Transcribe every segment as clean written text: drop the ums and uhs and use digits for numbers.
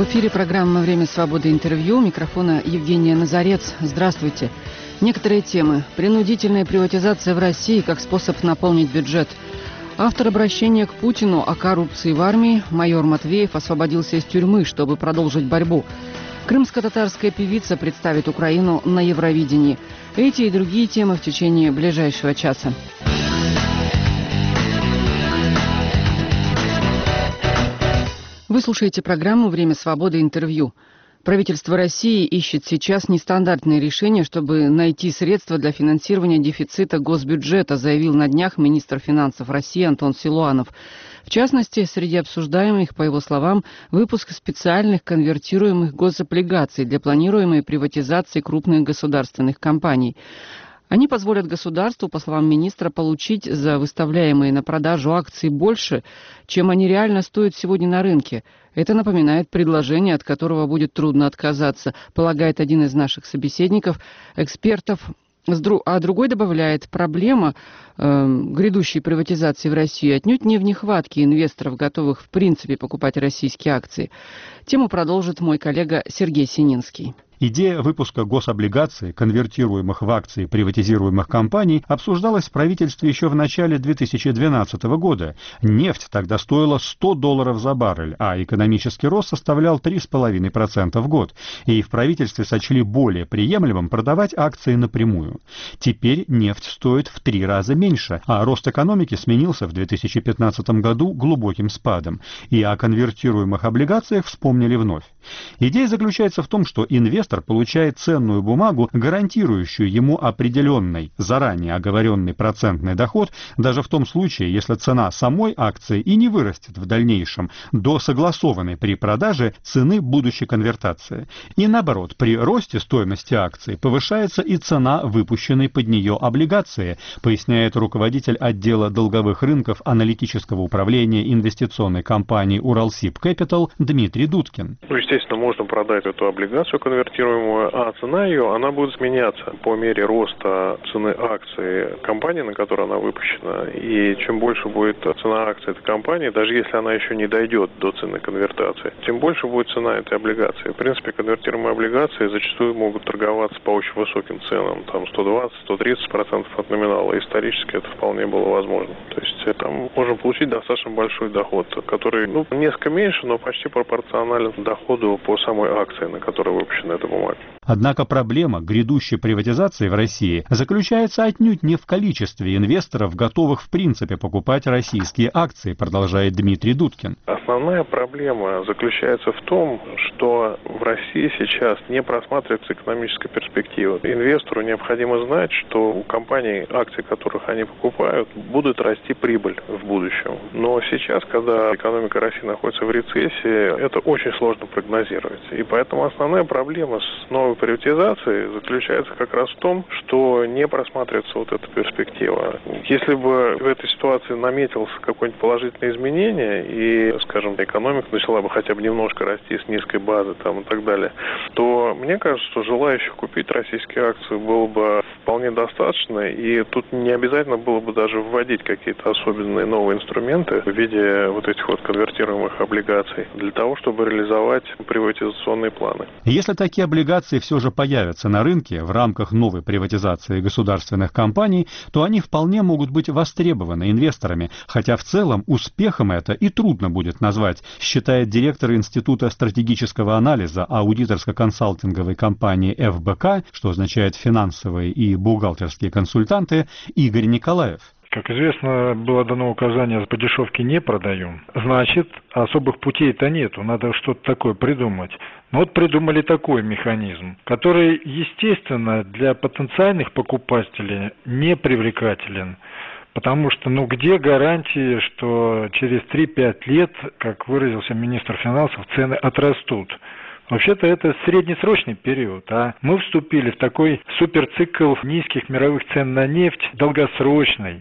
эфире программа «Время свободы. Интервью». У микрофона Евгения Назарец. Здравствуйте. Некоторые темы. Принудительная приватизация в России как способ наполнить бюджет. Автор обращения к Путину о коррупции в армии. Майор Матвеев освободился из тюрьмы, чтобы продолжить борьбу. Крымско-татарская певица представит Украину на Евровидении. Эти и другие темы в течение ближайшего часа. Вы слушаете программу «Время свободы. Интервью». Правительство России ищет сейчас нестандартные решения, чтобы найти средства для финансирования дефицита госбюджета, заявил на днях министр финансов России Антон Силуанов. В частности, среди обсуждаемых, по его словам, выпуск специальных конвертируемых гособлигаций для планируемой приватизации крупных государственных компаний. Они позволят государству, по словам министра, получить за выставляемые на продажу акции больше, чем они реально стоят сегодня на рынке. Это напоминает предложение, от которого будет трудно отказаться, полагает один из наших собеседников, экспертов. А другой добавляет, проблема грядущей приватизации в России отнюдь не в нехватке инвесторов, готовых в принципе покупать российские акции. Тему продолжит мой коллега Сергей Сининский. Идея выпуска гособлигаций, конвертируемых в акции приватизируемых компаний, обсуждалась в правительстве еще в начале 2012 года. Нефть тогда стоила $100 за баррель, а экономический рост составлял 3,5% в год. И в правительстве сочли более приемлемым продавать акции напрямую. Теперь нефть стоит в 3 раза меньше, а рост экономики сменился в 2015 году глубоким спадом. И о конвертируемых облигациях вспомнили вновь. Идея заключается в том, что инвестор получает ценную бумагу, гарантирующую ему определенный, заранее оговоренный процентный доход, даже в том случае, если цена самой акции и не вырастет в дальнейшем до согласованной при продаже цены будущей конвертации. И наоборот, при росте стоимости акции повышается и цена выпущенной под нее облигации, поясняет руководитель отдела долговых рынков аналитического управления инвестиционной компании «Уралсиб Кэпитал» Дмитрий Дудкин. Естественно, можно продать эту облигацию конвертируемую, а цена ее, она будет меняться по мере роста цены акции компании, на которой она выпущена. И чем больше будет цена акции этой компании, даже если она еще не дойдет до цены конвертации, тем больше будет цена этой облигации. В принципе, конвертируемые облигации зачастую могут торговаться по очень высоким ценам, там 120-130% от номинала. Исторически это вполне было возможно. То есть там можно получить достаточно большой доход, который, несколько меньше, но почти пропорционален доходу по самой акции, на которой выпущена эта бумага. Однако проблема грядущей приватизации в России заключается отнюдь не в количестве инвесторов, готовых в принципе покупать российские акции, продолжает Дмитрий Дудкин. Основная проблема заключается в том, что в России сейчас не просматривается экономическая перспектива. Инвестору необходимо знать, что у компаний, акции которых они покупают, будет расти прибыль в будущем. Но сейчас, когда экономика России находится в рецессии, это очень сложно прогнозировать. И поэтому основная проблема с новой приватизацией заключается как раз в том, что не просматривается вот эта перспектива. Если бы в этой ситуации наметилось какое-нибудь положительное изменение и, скажем, экономика начала бы хотя бы немножко расти с низкой базы и так далее, то мне кажется, что желающих купить российские акции было бы вполне достаточно, и тут не обязательно было бы даже вводить какие-то особенные новые инструменты в виде вот этих вот конвертируемых облигаций для того, чтобы реализовать приватизационные планы. Если такие облигации все же появятся на рынке в рамках новой приватизации государственных компаний, то они вполне могут быть востребованы инвесторами, хотя в целом успехом это и трудно будет назвать, считает директор Института стратегического анализа аудиторско-консалтинговой компании ФБК, что означает финансовые и бухгалтерские консультанты, Игорь Николаев. Как известно, было дано указание, по дешевке не продаем. Значит, особых путей-то нету, надо что-то такое придумать. Но вот придумали такой механизм, который, естественно, для потенциальных покупателей не привлекателен. Потому что, где гарантии, что через 3-5 лет, как выразился министр финансов, цены отрастут? Вообще-то это среднесрочный период, а мы вступили в такой суперцикл низких мировых цен на нефть, долгосрочный.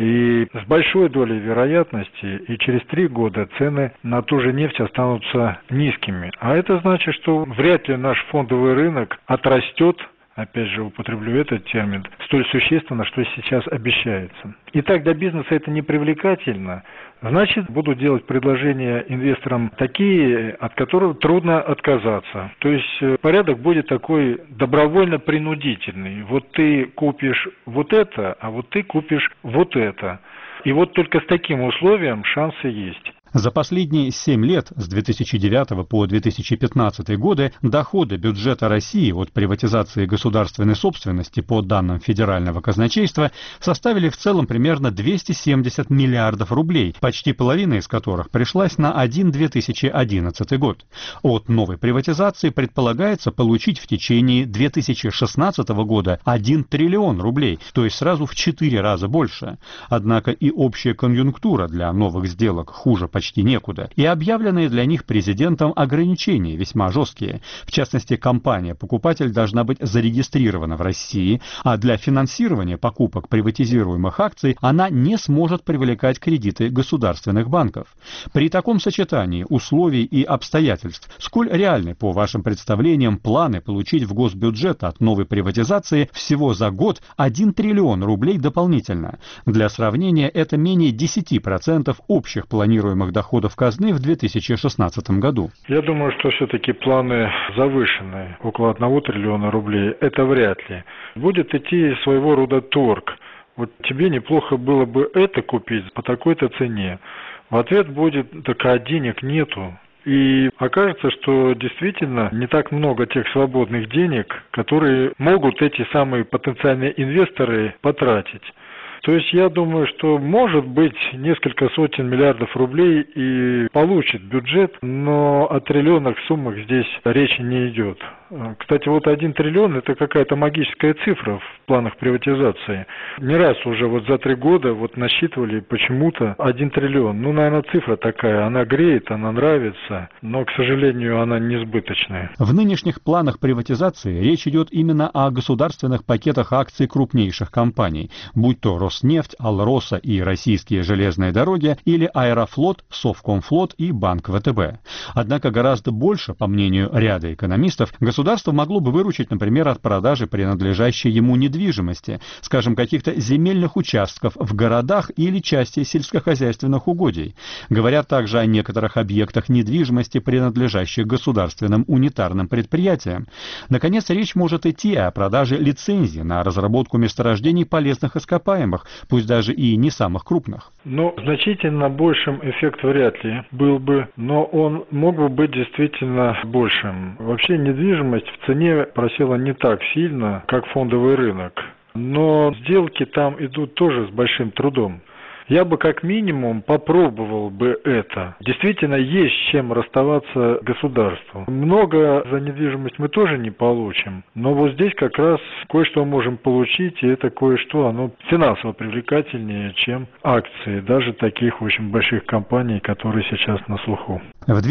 И с большой долей вероятности и через 3 года цены на ту же нефть останутся низкими. А это значит, что вряд ли наш фондовый рынок отрастет опять же употреблю этот термин, столь существенно, что сейчас обещается. Итак, для бизнеса это не привлекательно, значит, буду делать предложения инвесторам такие, от которых трудно отказаться. То есть порядок будет такой добровольно-принудительный. Вот ты купишь вот это, а вот ты купишь вот это. И вот только с таким условием шансы есть. За последние 7 лет, с 2009 по 2015 годы, доходы бюджета России от приватизации государственной собственности по данным Федерального казначейства составили в целом примерно 270 миллиардов рублей, почти половина из которых пришлась на 2011 год. От новой приватизации предполагается получить в течение 2016 года 1 триллион рублей, то есть сразу в 4 раза больше. Однако и общая конъюнктура для новых сделок хуже почти некуда, и объявленные для них президентом ограничения весьма жесткие. В частности, компания-покупатель должна быть зарегистрирована в России, а для финансирования покупок приватизируемых акций она не сможет привлекать кредиты государственных банков. При таком сочетании условий и обстоятельств, сколь реальны, по вашим представлениям, планы получить в госбюджет от новой приватизации всего за год 1 триллион рублей дополнительно? Для сравнения, это менее 10% общих планируемых доходов казны в 2016 году. Я думаю, что все-таки планы завышены. Около 1 триллиона рублей. Это вряд ли. Будет идти своего рода торг. Вот тебе неплохо было бы это купить по такой-то цене. В ответ будет: так а денег нету. И окажется, что действительно не так много тех свободных денег, которые могут эти самые потенциальные инвесторы потратить. То есть я думаю, что может быть несколько сотен миллиардов рублей и получит бюджет, но о триллионных суммах здесь речи не идет. Кстати, вот 1 триллион – это какая-то магическая цифра в планах приватизации. Не раз уже вот за 3 года вот насчитывали почему-то 1 триллион. Ну, наверное, цифра такая, она греет, она нравится, но, к сожалению, она несбыточная. В нынешних планах приватизации речь идет именно о государственных пакетах акций крупнейших компаний, будь то Роснефть, Алроса и Российские железные дороги, или Аэрофлот, Совкомфлот и Банк ВТБ. Однако гораздо больше, по мнению ряда экономистов, государство могло бы выручить, например, от продажи принадлежащей ему недвижимости, скажем, каких-то земельных участков в городах или части сельскохозяйственных угодий. Говорят также о некоторых объектах недвижимости, принадлежащих государственным унитарным предприятиям. Наконец, речь может идти о продаже лицензий на разработку месторождений полезных ископаемых, пусть даже и не самых крупных. Ну, значительно большим эффект вряд ли был бы, но он мог бы быть действительно большим. Вообще недвижимость в цене просела не так сильно, как фондовый рынок, но сделки там идут тоже с большим трудом. Я бы как минимум попробовал бы это. Действительно, есть с чем расставаться государству. Много за недвижимость мы тоже не получим, но вот здесь как раз кое-что можем получить, и это кое-что, оно финансово привлекательнее, чем акции, даже таких очень больших компаний, которые сейчас на слуху. В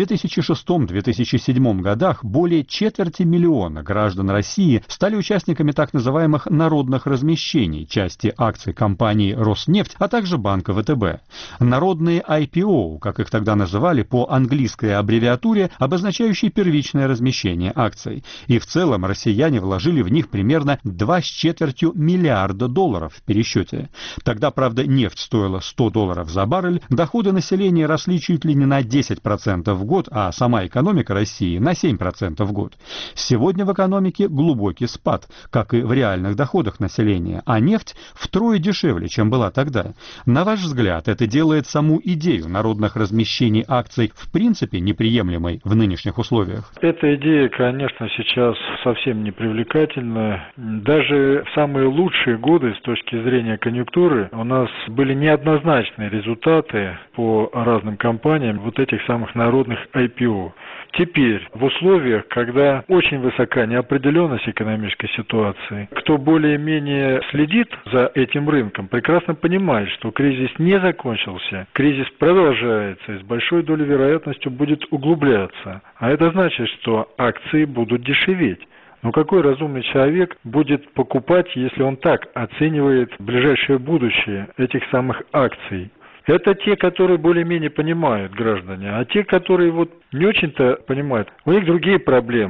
2006-2007 годах более 250 000 граждан России стали участниками так называемых народных размещений, части акций компании «Роснефть», а также банка ВТБ. Народные IPO, как их тогда называли по английской аббревиатуре, обозначающей первичное размещение акций. И в целом россияне вложили в них примерно $2,25 миллиарда в пересчете. Тогда, правда, нефть стоила $100 за баррель, доходы населения росли чуть ли не на 10% в год, а сама экономика России на 7% в год. Сегодня в экономике глубокий спад, как и в реальных доходах населения, а нефть втрое дешевле, чем была тогда. На ваш взгляд, это делает саму идею народных размещений акций в принципе неприемлемой в нынешних условиях? Эта идея, конечно, сейчас совсем не привлекательна. Даже в самые лучшие годы с точки зрения конъюнктуры у нас были неоднозначные результаты по разным компаниям вот этих самых народных IPO. Теперь, в условиях, когда очень высока неопределенность экономической ситуации, кто более-менее следит за этим рынком, прекрасно понимает, что кризис не закончился, кризис продолжается и с большой долей вероятностью будет углубляться. А это значит, что акции будут дешеветь. Но какой разумный человек будет покупать, если он так оценивает ближайшее будущее этих самых акций? Это те, которые более-менее понимают граждане, а те, которые вот не очень-то понимают, у них другие проблемы.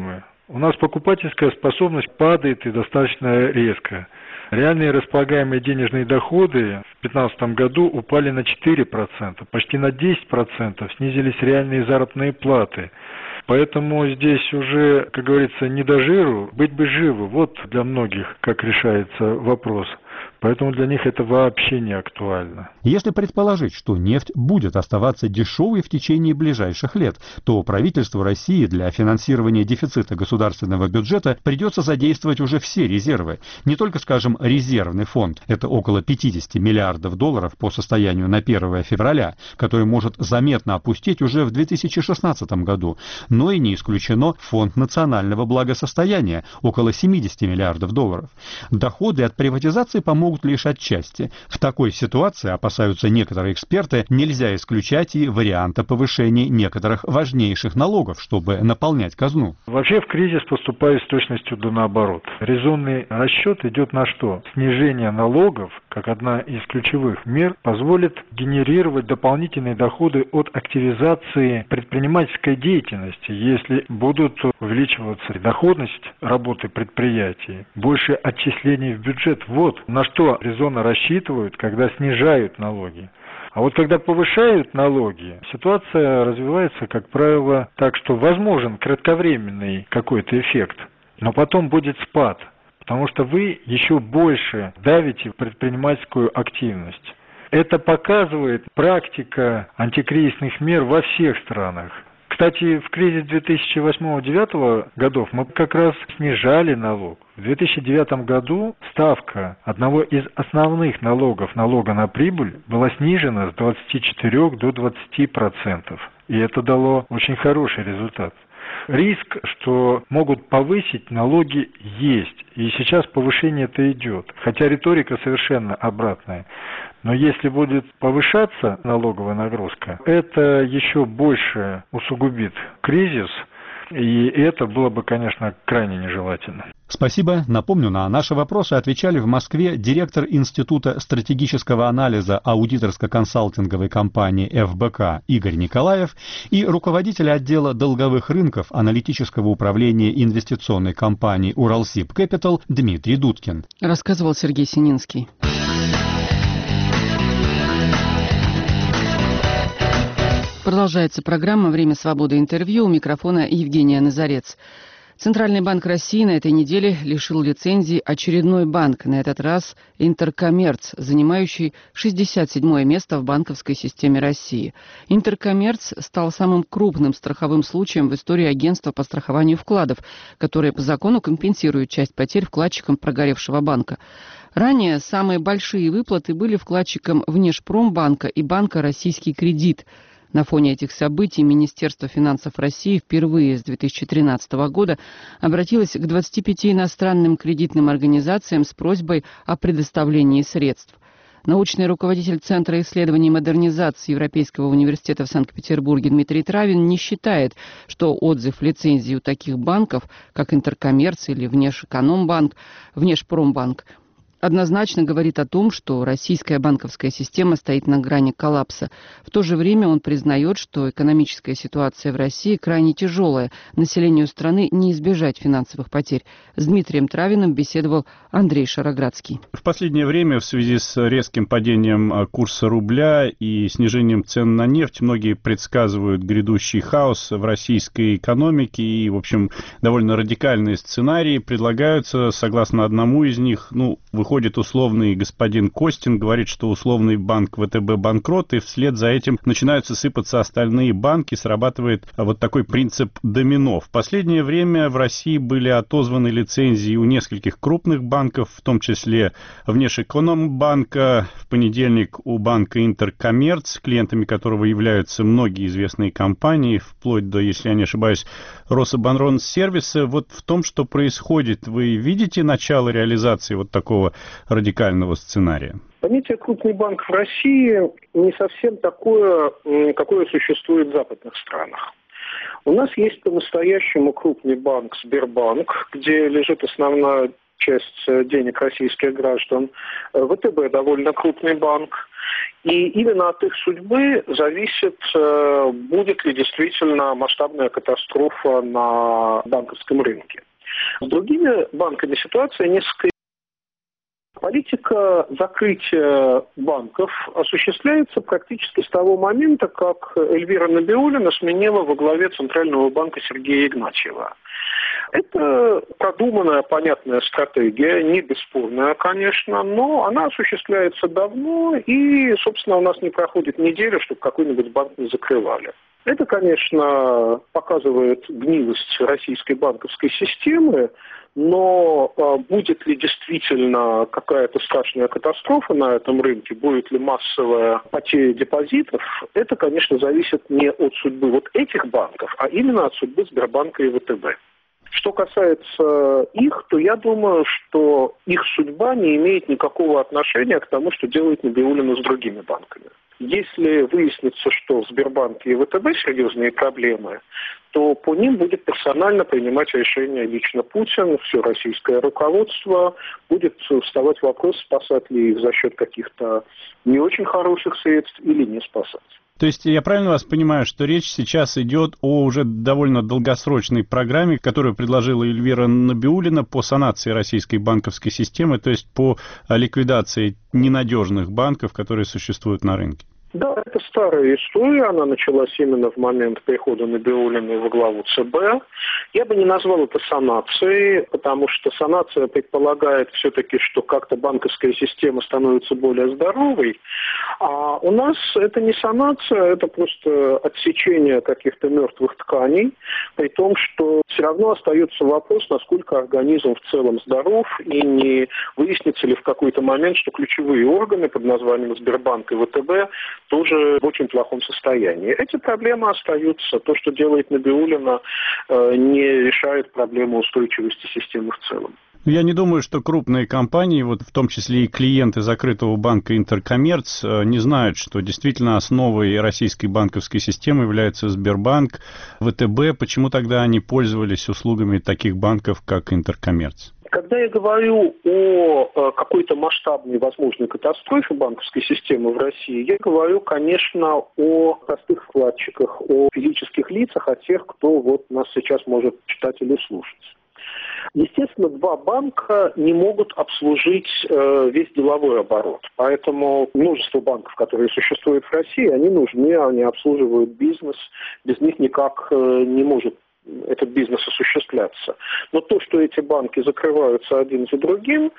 У нас покупательская способность падает и достаточно резко. Реальные располагаемые денежные доходы в 2015 году упали на 4%, почти на 10% снизились реальные заработные платы. Поэтому здесь уже, как говорится, не до жиру, быть бы живы. Вот для многих как решается вопрос. Поэтому для них это вообще не актуально. Если предположить, что нефть будет оставаться дешевой в течение ближайших лет, то правительству России для финансирования дефицита государственного бюджета придется задействовать уже все резервы. Не только, скажем, резервный фонд, это около 50 миллиардов долларов по состоянию на 1 февраля, который может заметно опустить уже в 2016 году, но и не исключено фонд национального благосостояния, около 70 миллиардов долларов. Доходы от приватизации помогут лишь отчасти. В такой ситуации, опасаются некоторые эксперты, нельзя исключать и варианта повышения некоторых важнейших налогов, чтобы наполнять казну. Вообще в кризис поступает с точностью да наоборот. Резонный расчет идет на что? Снижение налогов, как одна из ключевых мер, позволит генерировать дополнительные доходы от активизации предпринимательской деятельности, если будут увеличиваться доходность работы предприятий, больше отчислений в бюджет. Вот на что резонно рассчитывают, когда снижают налоги. А вот когда повышают налоги, ситуация развивается, как правило, так, что возможен кратковременный какой-то эффект, но потом будет спад, потому что вы еще больше давите в предпринимательскую активность. Это показывает практика антикризисных мер во всех странах. Кстати, в кризис 2008-2009 годов мы как раз снижали налог. В 2009 году ставка одного из основных налогов, налога на прибыль, была снижена с 24 до 20%. И это дало очень хороший результат. Риск, что могут повысить налоги, есть. И сейчас повышение-то идет. Хотя риторика совершенно обратная. Но если будет повышаться налоговая нагрузка, это еще больше усугубит кризис. И это было бы, конечно, крайне нежелательно. Спасибо. Напомню, на наши вопросы отвечали в Москве директор Института стратегического анализа аудиторско-консалтинговой компании ФБК Игорь Николаев и руководитель отдела долговых рынков аналитического управления инвестиционной компании «Уралсиб Кэпитал» Дмитрий Дудкин. Рассказывал Сергей Сининский. Продолжается программа «Время свободы» интервью. У микрофона Евгения Назарец. Центральный банк России на этой неделе лишил лицензии очередной банк, на этот раз Интеркоммерц, занимающий 67-е место в банковской системе России. Интеркоммерц стал самым крупным страховым случаем в истории агентства по страхованию вкладов, которое по закону компенсирует часть потерь вкладчикам прогоревшего банка. Ранее самые большие выплаты были вкладчикам Внешпромбанка и банка «Российский кредит». На фоне этих событий Министерство финансов России впервые с 2013 года обратилось к 25 иностранным кредитным организациям с просьбой о предоставлении средств. Научный руководитель Центра исследований и модернизации Европейского университета в Санкт-Петербурге Дмитрий Травин не считает, что отзыв лицензии у таких банков, как Интеркоммерц или Внешэкономбанк, Внешпромбанк, однозначно говорит о том, что российская банковская система стоит на грани коллапса. В то же время он признает, что экономическая ситуация в России крайне тяжелая. Населению страны не избежать финансовых потерь. С Дмитрием Травиным беседовал Андрей Шароградский. В последнее время в связи с резким падением курса рубля и снижением цен на нефть многие предсказывают грядущий хаос в российской экономике. И, в общем, довольно радикальные сценарии предлагаются. Согласно одному из них, выходит условный господин Костин, говорит, что условный банк ВТБ банкрот, и вслед за этим начинаются сыпаться остальные банки, срабатывает вот такой принцип домино. В последнее время в России были отозваны лицензии у нескольких крупных банков, в том числе Внешэкономбанка, в понедельник у банка Интеркоммерц, клиентами которого являются многие известные компании, вплоть до, если я не ошибаюсь, Рособоронсервиса. Вот в том, что происходит, вы видите начало реализации вот такого радикального сценария? Понятие «крупный банк» в России не совсем такое, какое существует в западных странах. У нас есть по-настоящему крупный банк Сбербанк, где лежит основная часть денег российских граждан. ВТБ довольно крупный банк. И именно от их судьбы зависит, будет ли действительно масштабная катастрофа на банковском рынке. С другими банками ситуация несколько. Политика закрытия банков осуществляется практически с того момента, как Эльвира Набиуллина сменила во главе Центрального банка Сергея Игнатьева. Это продуманная, понятная стратегия, не бесспорная, конечно, но она осуществляется давно, и, собственно, у нас не проходит неделя, чтобы какой-нибудь банк не закрывали. Это, конечно, показывает гнилость российской банковской системы, но будет ли действительно какая-то страшная катастрофа на этом рынке, будет ли массовая потеря депозитов, это, конечно, зависит не от судьбы вот этих банков, а именно от судьбы Сбербанка и ВТБ. Что касается их, то я думаю, что их судьба не имеет никакого отношения к тому, что делает Набиуллина с другими банками. Если выяснится, что в Сбербанке и ВТБ серьезные проблемы, то по ним будет персонально принимать решение лично Путин, все российское руководство. Будет вставать вопрос, спасать ли их за счет каких-то не очень хороших средств или не спасать. То есть я правильно вас понимаю, что речь сейчас идет о уже довольно долгосрочной программе, которую предложила Эльвира Набиуллина по санации российской банковской системы, то есть по ликвидации ненадежных банков, которые существуют на рынке? Да, это старая история, она началась именно в момент прихода Набиуллиной во главу ЦБ. Я бы не назвал это санацией, потому что санация предполагает все-таки, что как-то банковская система становится более здоровой, а у нас это не санация, это просто отсечение каких-то мертвых тканей, при том, что все равно остается вопрос, насколько организм в целом здоров, и не выяснится ли в какой-то момент, что ключевые органы под названием Сбербанк и ВТБ тоже в очень плохом состоянии. Эти проблемы остаются. То, что делает Набиуллина, не решает проблему устойчивости системы в целом. Я не думаю, что крупные компании, вот в том числе и клиенты закрытого банка Интеркоммерц, не знают, что действительно основой российской банковской системы является Сбербанк, ВТБ. Почему тогда они пользовались услугами таких банков, как Интеркоммерц? Когда я говорю о какой-то масштабной возможной катастрофе банковской системы в России, я говорю, конечно, о простых вкладчиках, о физических лицах, о тех, кто вот нас сейчас может читать или слушать. Естественно, два банка не могут обслужить весь деловой оборот. Поэтому множество банков, которые существуют в России, они нужны, они обслуживают бизнес. Без них никак не может этот бизнес осуществляться. Но то, что эти банки закрываются один за другим,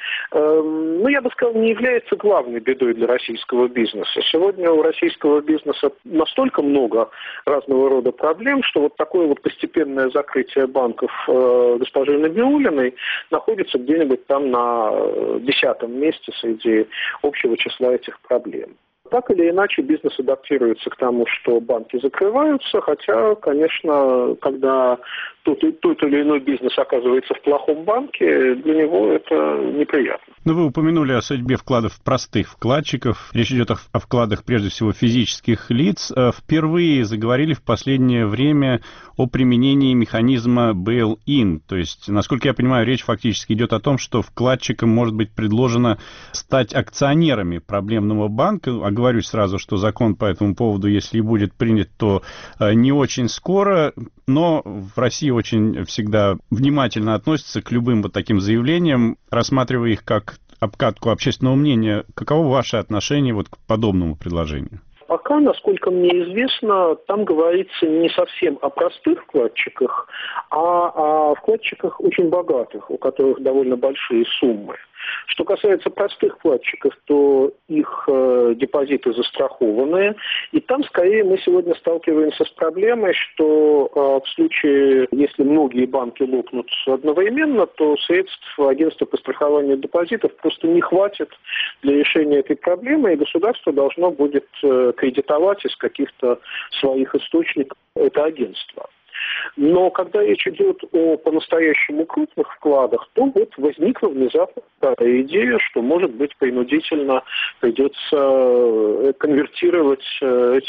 я бы сказал, не является главной бедой для российского бизнеса. Сегодня у российского бизнеса настолько много разного рода проблем, что вот такое вот постепенное закрытие банков госпожи Набиуллиной находится где-нибудь там на 10-м месте среди общего числа этих проблем. Так или иначе, бизнес адаптируется к тому, что банки закрываются, хотя, конечно, когда тот или иной бизнес оказывается в плохом банке, для него это неприятно. Но вы упомянули о судьбе вкладов простых вкладчиков. Речь идет о вкладах, прежде всего, физических лиц. Впервые заговорили в последнее время о применении механизма bail-in. То есть, насколько я понимаю, речь фактически идет о том, что вкладчикам может быть предложено стать акционерами проблемного банка. Оговорюсь сразу, что закон по этому поводу, если и будет принят, то не очень скоро. Но в России очень всегда внимательно относятся к любым вот таким заявлениям, рассматривая их как обкатку общественного мнения. Каково ваше отношение вот к подобному предложению? Пока, насколько мне известно, там говорится не совсем о простых вкладчиках, а о вкладчиках очень богатых, у которых довольно большие суммы. Что касается простых вкладчиков, то их депозиты застрахованы. И там, скорее, мы сегодня сталкиваемся с проблемой, что в случае, если многие банки лопнут одновременно, то средств агентства по страхованию депозитов просто не хватит для решения этой проблемы, и государство должно будет кредитовать из каких-то своих источников это агентство. Но когда речь идет о по-настоящему крупных вкладах, то вот возникла внезапно такая идея, что, может быть, принудительно придется конвертировать эти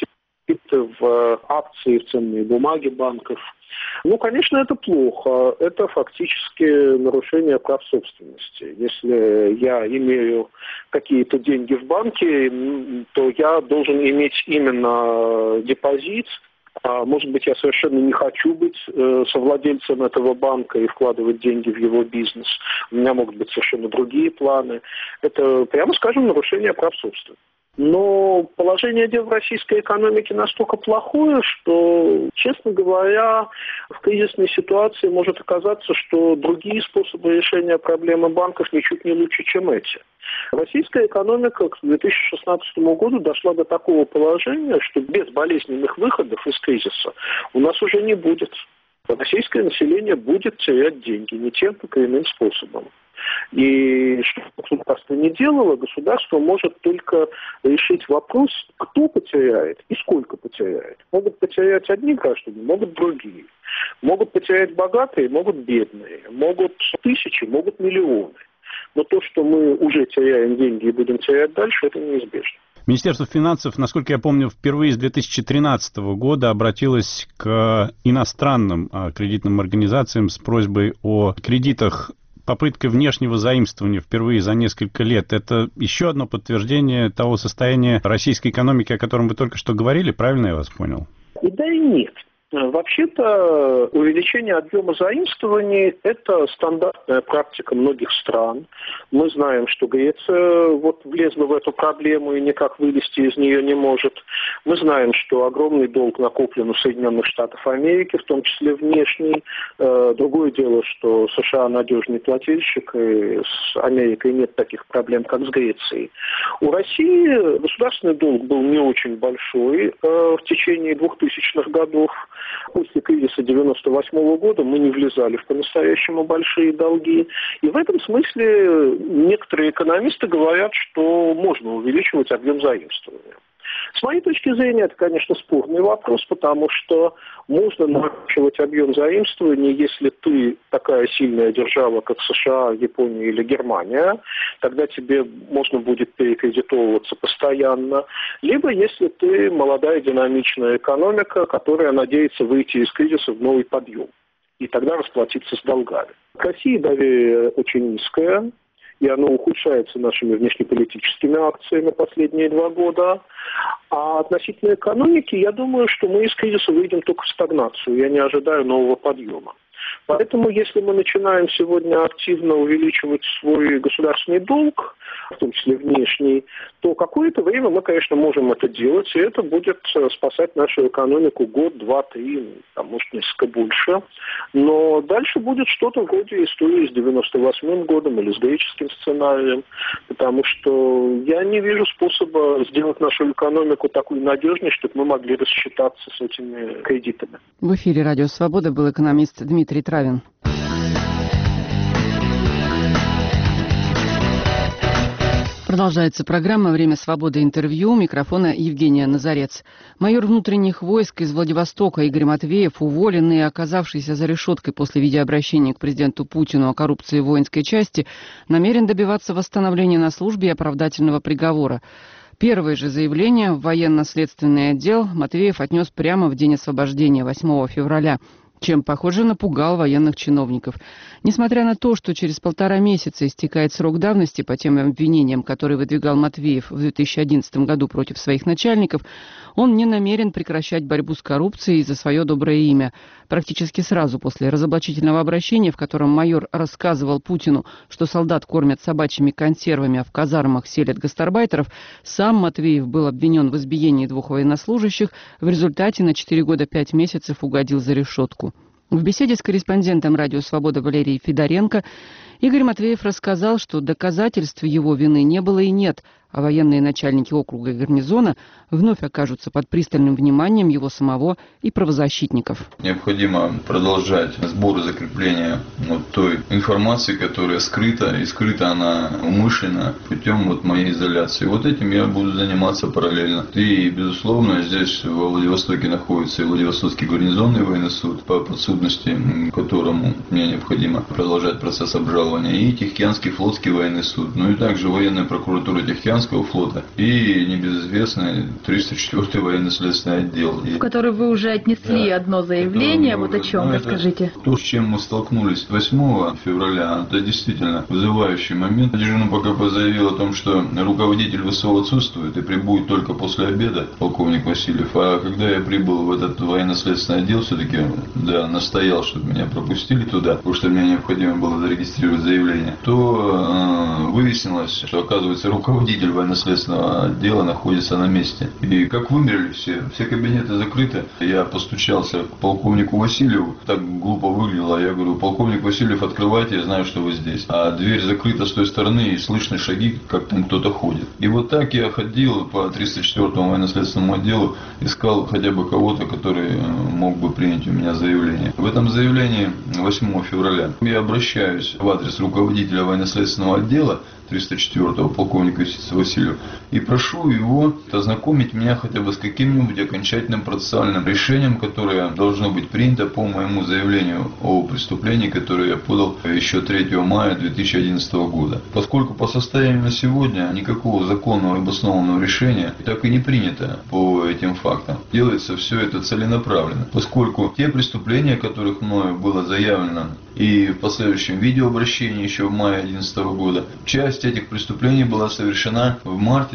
депозиты в акции, в ценные бумаги банков. Ну, конечно, это плохо. Это фактически нарушение прав собственности. Если я имею какие-то деньги в банке, то я должен иметь именно депозит. Может быть, я совершенно не хочу быть совладельцем этого банка и вкладывать деньги в его бизнес. У меня могут быть совершенно другие планы. Это, прямо скажем, нарушение прав собственности. Но положение дел в российской экономике настолько плохое, что, честно говоря, в кризисной ситуации может оказаться, что другие способы решения проблемы банков ничуть не лучше, чем эти. Российская экономика к 2016 году дошла до такого положения, что без болезненных выходов из кризиса у нас уже не будет. Российское население будет терять деньги не тем, так и иным способом. И что государство не делало, государство может только решить вопрос, кто потеряет и сколько потеряет. Могут потерять одни граждане, могут другие. Могут потерять богатые, могут бедные. Могут тысячи, могут миллионы. Но то, что мы уже теряем деньги и будем терять дальше, это неизбежно. Министерство финансов, насколько я помню, впервые с 2013 года обратилось к иностранным кредитным организациям с просьбой о кредитах. Попытка внешнего заимствования впервые за несколько лет – это еще одно подтверждение того состояния российской экономики, о котором вы только что говорили, правильно я вас понял? И да, и нет. Вообще-то увеличение объема заимствований – это стандартная практика многих стран. Мы знаем, что Греция влезла в эту проблему и никак вылезти из нее не может. Мы знаем, что огромный долг накоплен у Соединенных Штатов Америки, в том числе внешний. Другое дело, что США надежный плательщик, и с Америкой нет таких проблем, как с Грецией. У России государственный долг был не очень большой в течение 2000-х годов. После кризиса 1998 года мы не влезали в по-настоящему большие долги. И в этом смысле некоторые экономисты говорят, что можно увеличивать объем заимствования. С моей точки зрения, это, конечно, спорный вопрос, потому что можно наращивать объем заимствования, если ты такая сильная держава, как США, Япония или Германия, тогда тебе можно будет перекредитовываться постоянно, либо если ты молодая динамичная экономика, которая надеется выйти из кризиса в новый подъем и тогда расплатиться с долгами. К России доверие очень низкое, и оно ухудшается нашими внешнеполитическими акциями последние 2 года. А относительно экономики, я думаю, что мы из кризиса выйдем только в стагнацию. Я не ожидаю нового подъема. Поэтому, если мы начинаем сегодня активно увеличивать свой государственный долг, в том числе внешний, то какое-то время мы, конечно, можем это делать, и это будет спасать нашу экономику год, 2, 3, может, несколько больше. Но дальше будет что-то вроде истории с 98-м годом или с греческим сценарием, потому что я не вижу способа сделать нашу экономику такой надежной, чтобы мы могли рассчитаться с этими кредитами. В эфире «Радио Свобода» был экономист Дмитрий Травин. Продолжается программа «Время свободы. Интервью». У микрофона Евгения Назарец. Майор внутренних войск из Владивостока Игорь Матвеев, уволенный и оказавшийся за решеткой после видеообращения к президенту Путину о коррупции в воинской части, намерен добиваться восстановления на службе и оправдательного приговора. Первое же заявление в военно-следственный отдел Матвеев отнес прямо в день освобождения, 8 февраля. Чем, похоже, напугал военных чиновников. Несмотря на то, что через 1,5 месяца истекает срок давности по тем обвинениям, которые выдвигал Матвеев в 2011 году против своих начальников, он не намерен прекращать борьбу с коррупцией за свое доброе имя. Практически сразу после разоблачительного обращения, в котором майор рассказывал Путину, что солдат кормят собачьими консервами, а в казармах селят гастарбайтеров, сам Матвеев был обвинен в избиении 2 военнослужащих, в результате на 4 года 5 месяцев угодил за решетку. В беседе с корреспондентом «Радио Свобода» Валерией Федоренко Игорь Матвеев рассказал, что доказательств его вины не было и нет, а военные начальники округа и гарнизона вновь окажутся под пристальным вниманием его самого и правозащитников. Необходимо продолжать сбор и закрепление той информации, которая скрыта, и скрыта она умышленно путем моей изоляции. Этим я буду заниматься параллельно. И, безусловно, здесь во Владивостоке находится и Владивостокский гарнизонный военный суд, по подсудности которому мне необходимо продолжать процесс обжалования, и Тихоокеанский флотский военный суд, и также военная прокуратура Тихоокеанского Германского флота и небезызвестный 304-й военно-следственный отдел. В который вы уже отнесли одно заявление, вот о чем расскажите. То, с чем мы столкнулись 8 февраля, это действительно вызывающий момент. Дежурный по КП заявил о том, что руководитель ВСУ отсутствует и прибудет только после обеда, полковник Васильев. А когда я прибыл в этот военно-следственный отдел, все-таки настоял, чтобы меня пропустили туда, потому что мне необходимо было зарегистрировать заявление, то выяснилось, что, оказывается, руководитель военно-следственного отдела находится на месте. И как вымерли все кабинеты закрыты, я постучался к полковнику Васильеву, так глупо выглядело, я говорю: полковник Васильев, открывайте, я знаю, что вы здесь. А дверь закрыта с той стороны и слышны шаги, как там кто-то ходит. И вот так я ходил по 304-му военно-следственному отделу, искал хотя бы кого-то, который мог бы принять у меня заявление. В этом заявлении 8 февраля я обращаюсь в адрес руководителя военно-следственного отдела 304-го, полковника Васильева, и прошу его ознакомить меня хотя бы с каким-нибудь окончательным процессуальным решением, которое должно быть принято по моему заявлению о преступлении, которое я подал еще 3 мая 2011 года. Поскольку по состоянию на сегодня никакого законного и обоснованного решения так и не принято по этим фактам. Делается все это целенаправленно, поскольку те преступления, которых мною было заявлено и в последующем видеообращении еще в мае 2011 года, часть этих преступлений была совершена в марте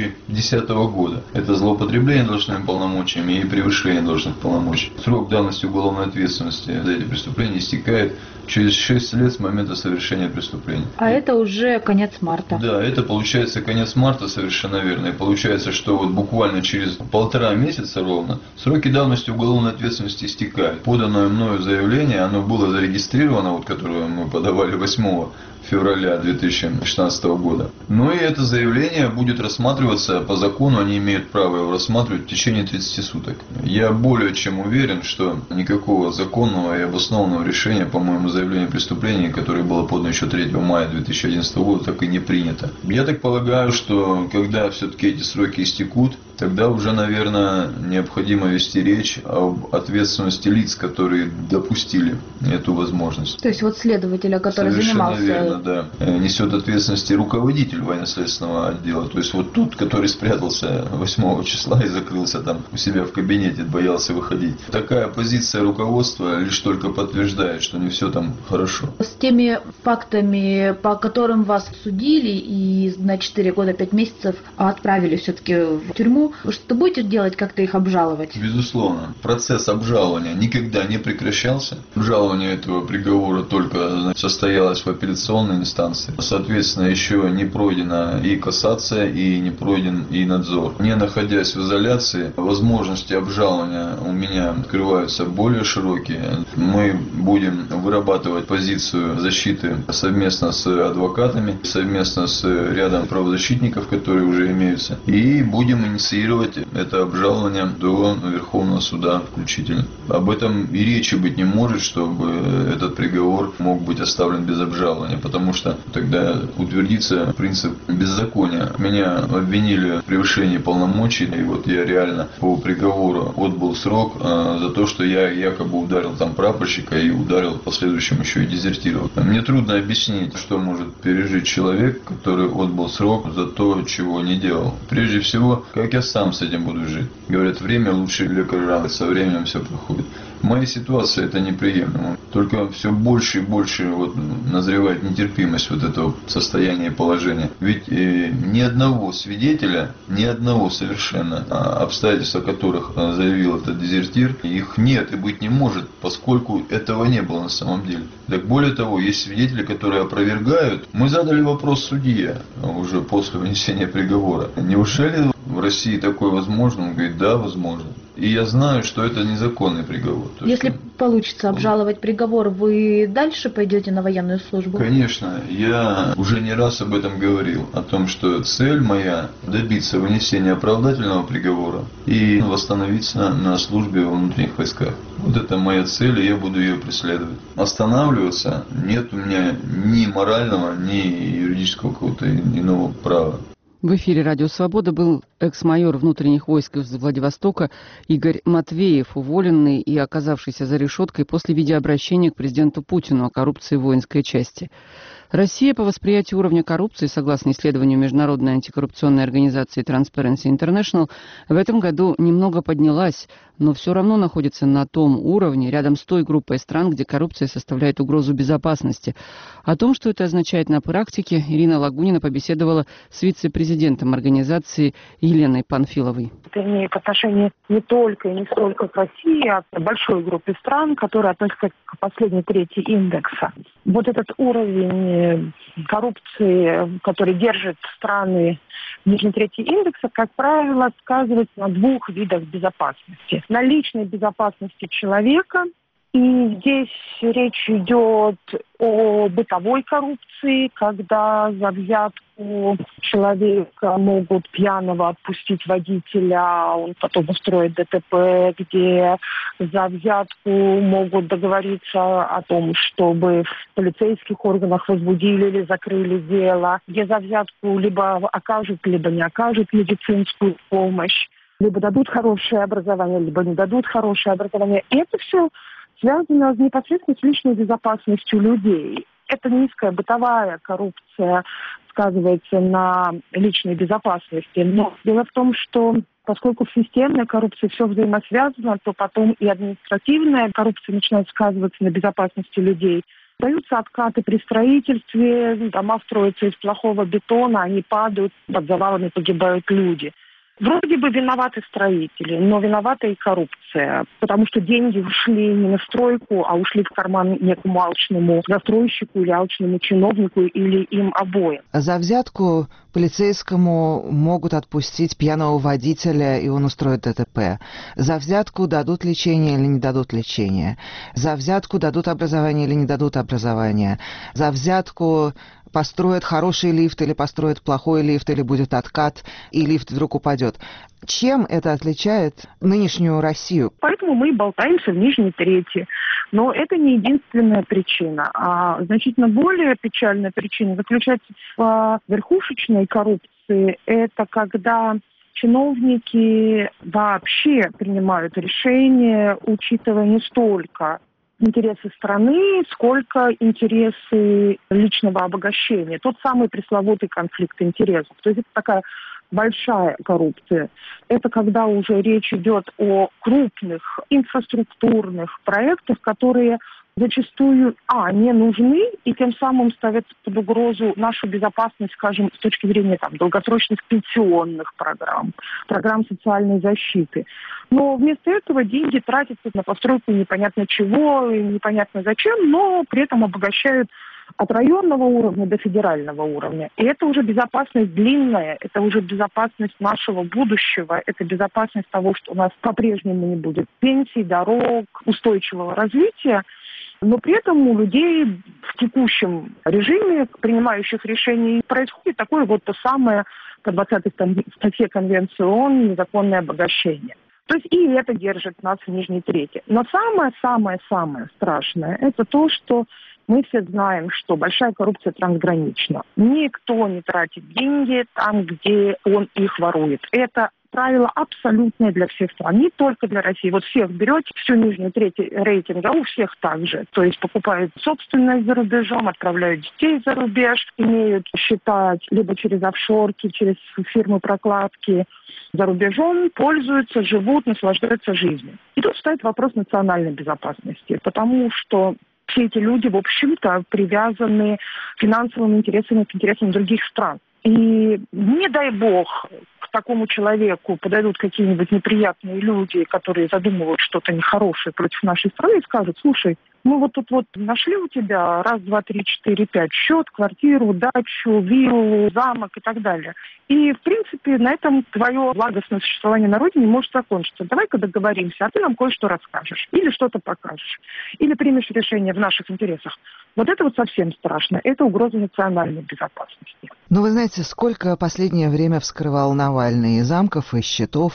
2010 года. Это злоупотребление должностными полномочиями и превышение должностных полномочий. Срок давности уголовной ответственности за эти преступления истекает через 6 лет с момента совершения преступления. А это уже конец марта. Да, это получается конец марта, совершенно верно. И получается, что вот буквально через 1,5 месяца ровно сроки давности уголовной ответственности истекают. Поданное мною заявление, оно было зарегистрировано, вот которое мы подавали 8 февраля 2016 года. Но и это заявление будет рассматриваться по закону, они имеют право его рассматривать в течение 30 суток. Я более чем уверен, что никакого законного и обоснованного решения по моему заявлению о преступлении, которое было подано еще 3 мая 2011 года, так и не принято. Я так полагаю, что когда все-таки эти сроки истекут, тогда уже, наверное, необходимо вести речь об ответственности лиц, которые допустили эту возможность. То есть вот следователя, который совершенно занимался... верно, да. Несет ответственность и руководитель военно-следственного отдела. То есть вот тут, который спрятался 8 числа и закрылся там у себя в кабинете, боялся выходить. Такая позиция руководства лишь только подтверждает, что не все там хорошо. С теми фактами, по которым вас судили и на 4 года 5 месяцев отправили все-таки в тюрьму, вы что будете делать, как-то их обжаловать? Безусловно. Процесс обжалования никогда не прекращался. Обжалование этого приговора только состоялось в апелляционной инстанции. Соответственно, еще не пройдена и кассация, и не пройден и надзор. Не находясь в изоляции, возможности обжалования у меня открываются более широкие. Мы будем вырабатывать позицию защиты совместно с адвокатами, совместно с рядом правозащитников, которые уже имеются, и будем инициировать это обжалование до Верховного суда включительно. Об этом и речи быть не может, чтобы этот приговор мог быть оставлен без обжалования, потому что тогда утвердится принцип беззакония. Меня обвинили в превышении полномочий, и вот я реально по приговору отбыл срок за то, что я якобы ударил там прапорщика и ударил в последующем еще и дезертировал. Мне трудно объяснить, что может пережить человек, который отбыл срок за то, чего не делал. Прежде всего, как я сам с этим буду жить. Говорят, время лучший лекарь раны, со временем все проходит. В моей ситуации это неприемлемо. Только все больше и больше назревает нетерпимость этого состояния и положения. Ведь ни одного свидетеля, ни одного совершенно, обстоятельства которых заявил этот дезертир, их нет и быть не может, поскольку этого не было на самом деле. Так более того, есть свидетели, которые опровергают. Мы задали вопрос судье уже после вынесения приговора. Неужели в России такое возможно? Он говорит, да, возможно. И я знаю, что это незаконный приговор. Если получится обжаловать приговор, вы дальше пойдете на военную службу? Конечно. Я уже не раз об этом говорил. О том, что цель моя добиться вынесения оправдательного приговора и восстановиться на службе во внутренних войсках. Вот это моя цель, и я буду ее преследовать. Останавливаться нет у меня ни морального, ни юридического какого-то иного права. В эфире «Радио Свобода» был экс-майор внутренних войск из Владивостока Игорь Матвеев, уволенный и оказавшийся за решеткой после видеообращения к президенту Путину о коррупции в воинской части. Россия по восприятию уровня коррупции, согласно исследованию Международной антикоррупционной организации Transparency International, в этом году немного поднялась, но все равно находится на том уровне, рядом с той группой стран, где коррупция составляет угрозу безопасности. О том, что это означает на практике, Ирина Лагунина побеседовала с вице-президентом организации Еленой Панфиловой. Это имеет отношение не только и не столько к России, а к большой группе стран, которые относятся к последней трети индекса. Вот этот уровень коррупции, который держит страны в нижней трети индекса, как правило, сказывается на двух видах безопасности. На личной безопасности человека. И здесь речь идет о бытовой коррупции, когда за взятку человека могут пьяного отпустить водителя, а он потом устроит ДТП, где за взятку могут договориться о том, чтобы в полицейских органах возбудили или закрыли дело, где за взятку либо окажут, либо не окажут медицинскую помощь, либо дадут хорошее образование, либо не дадут хорошее образование. И это все связано непосредственно с личной безопасностью людей. Это низкая бытовая коррупция сказывается на личной безопасности. Но дело в том, что поскольку в системной коррупции все взаимосвязано, то потом и административная коррупция начинает сказываться на безопасности людей. Даются откаты при строительстве, дома строятся из плохого бетона, они падают, под завалами погибают люди. Вроде бы виноваты строители, но виновата и коррупция, потому что деньги ушли не на стройку, а ушли в карман некому алчному застройщику или алчному чиновнику или им обоим. За взятку полицейскому могут отпустить пьяного водителя, и он устроит ДТП. За взятку дадут лечение или не дадут лечение. За взятку дадут образование или не дадут образование. За взятку построят хороший лифт или построят плохой лифт, или будет откат, и лифт вдруг упадет. Чем это отличает нынешнюю Россию? Поэтому мы болтаемся в нижней трети. Но это не единственная причина. А значительно более печальная причина заключается в верхушечной коррупции. Это когда чиновники вообще принимают решения, учитывая не столько интересы страны, сколько интересы личного обогащения. Тот самый пресловутый конфликт интересов. То есть это такая большая коррупция. Это когда уже речь идет о крупных инфраструктурных проектах, которые зачастую, не нужны, и тем самым ставят под угрозу нашу безопасность, скажем, с точки зрения долгосрочных пенсионных программ социальной защиты. Но вместо этого деньги тратятся на постройку непонятно чего, и непонятно зачем, но при этом обогащают от районного уровня до федерального уровня. И это уже безопасность длинная, это уже безопасность нашего будущего, это безопасность того, что у нас по-прежнему не будет пенсий, дорог, устойчивого развития. Но при этом у людей в текущем режиме, принимающих решений, происходит такое вот то самое по 20-й статье Конвенции ООН незаконное обогащение. То есть и это держит нас в нижней трети. Но самое-самое-самое страшное – это то, что мы все знаем, что большая коррупция трансгранична. Никто не тратит деньги там, где он их ворует. Это правило абсолютное для всех стран, не только для России. Вот всех берете, всю нижнюю треть рейтинга, у всех так же. То есть покупают собственность за рубежом, отправляют детей за рубеж, имеют счета либо через офшорки, через фирмы прокладки за рубежом, пользуются, живут, наслаждаются жизнью. И тут встает вопрос национальной безопасности, потому что все эти люди, в общем-то, привязаны финансовыми интересами к интересам других стран. И не дай бог к такому человеку подойдут какие-нибудь неприятные люди, которые задумывают что-то нехорошее против нашей страны и скажут: слушай, мы вот тут вот нашли у тебя 1, 2, 3, 4, 5 счет, квартиру, дачу, виллу, замок и так далее. И, в принципе, на этом твое благостное существование на родине может закончиться. Давай-ка договоримся, а ты нам кое-что расскажешь. Или что-то покажешь. Или примешь решение в наших интересах. Вот это вот совсем страшно. Это угроза национальной безопасности. Ну, вы знаете, сколько последнее время вскрывал Навальный и замков, и счетов,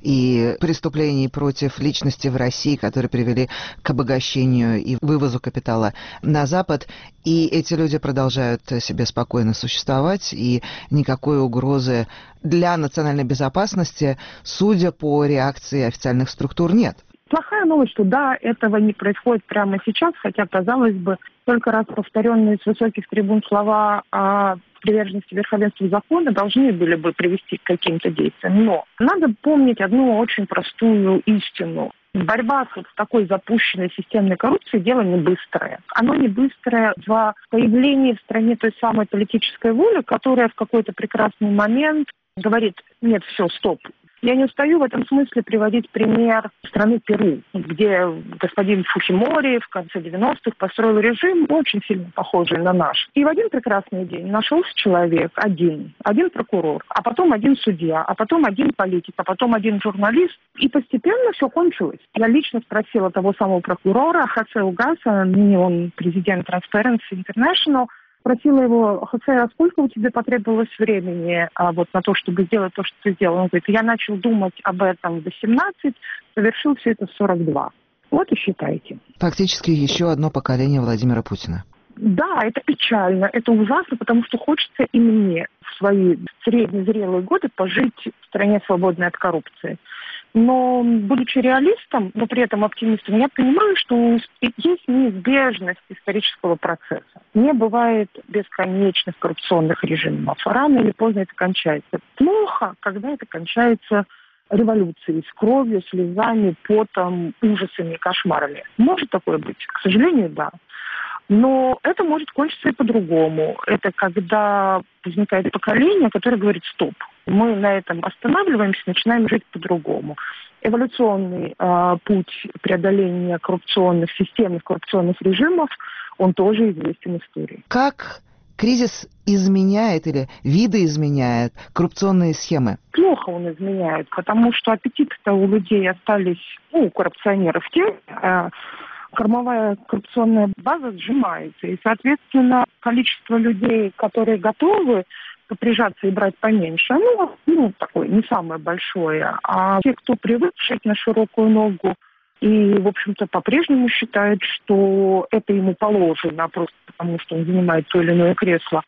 и преступлений против личности в России, которые привели к обогащению и вывозу капитала на Запад. И эти люди продолжают себе спокойно существовать, и никакой угрозы для национальной безопасности, судя по реакции официальных структур, нет. Плохая новость, что да, этого не происходит прямо сейчас, хотя, казалось бы, только раз повторенные с высоких трибун слова о приверженности верховенству закона должны были бы привести к каким-то действиям. Но надо помнить одну очень простую истину. Борьба с такой запущенной системной коррупцией – дело не быстрое. Оно не быстрое в появлении в стране той самой политической воли, которая в какой-то прекрасный момент говорит: нет, все, стоп. Я не устаю в этом смысле приводить пример страны Перу, где господин Фухимори в конце 90-х построил режим, очень сильно похожий на наш. И в один прекрасный день нашелся человек один прокурор, а потом один судья, а потом один политик, а потом один журналист. И постепенно все кончилось. Я лично спросила того самого прокурора Хосе Угаса, ныне он президент Transparency International, спросила его: Хосе, а сколько у тебя потребовалось времени на то, чтобы сделать то, что ты сделал? Он говорит: я начал думать об этом в 18, совершил все это в 42. Вот и считайте. Фактически еще одно поколение Владимира Путина. Да, это печально, это ужасно, потому что хочется и мне в свои среднезрелые годы пожить в стране, свободной от коррупции. Но, будучи реалистом, но при этом оптимистом, я понимаю, что есть неизбежность исторического процесса. Не бывает бесконечных коррупционных режимов. Рано или поздно это кончается. Плохо, когда это кончается революцией, с кровью, слезами, потом, ужасами, кошмарами. Может такое быть? К сожалению, да. Но это может кончиться и по-другому. Это когда возникает поколение, которое говорит: стоп, мы на этом останавливаемся, начинаем жить по-другому. Эволюционный путь преодоления коррупционных систем, коррупционных режимов, он тоже известен в истории. Как кризис изменяет или видоизменяет коррупционные схемы? Плохо он изменяет, потому что аппетиты-то у людей остались, у коррупционеров те, кормовая коррупционная база сжимается. И, соответственно, количество людей, которые готовы прижаться и брать поменьше, оно такое не самое большое. А те, кто привык жить на широкую ногу и, в общем-то, по-прежнему считают, что это ему положено, просто потому что он занимает то или иное кресло,